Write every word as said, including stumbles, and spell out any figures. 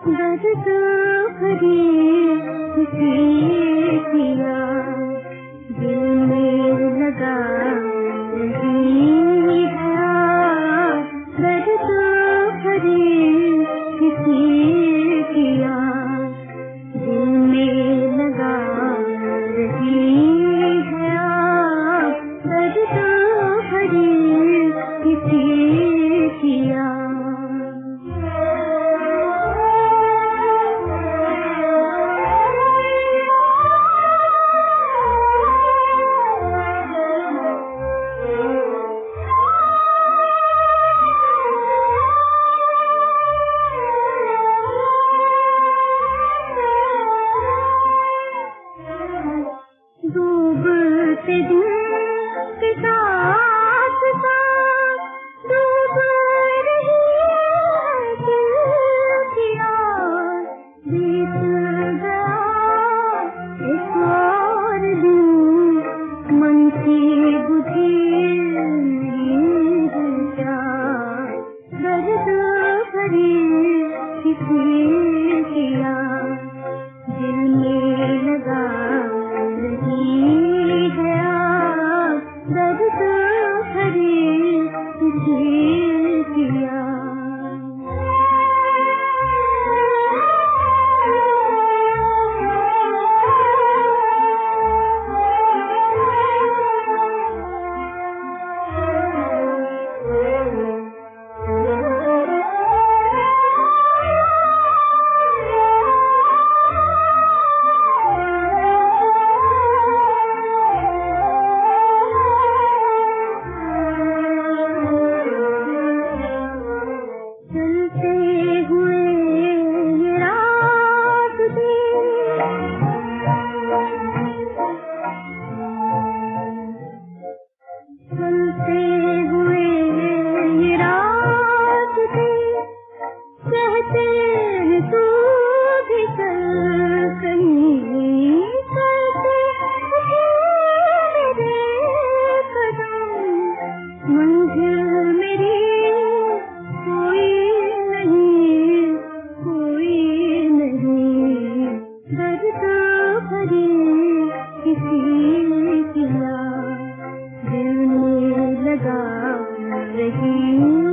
दर्द भरी किसी किया दिल में लगा रही है दर्द भरी किसी किया दिल में लगा रही है दर्द भरी किसी किया डूबते दिन के साथ साथ डूब रही है दिल की आग बीत गया एक और दिन मन की बुझी नहीं है क्या दर्द भरी किसी की आग दिल में लगा दर्द भरी किसी किया किसी किया दिल में लगा रही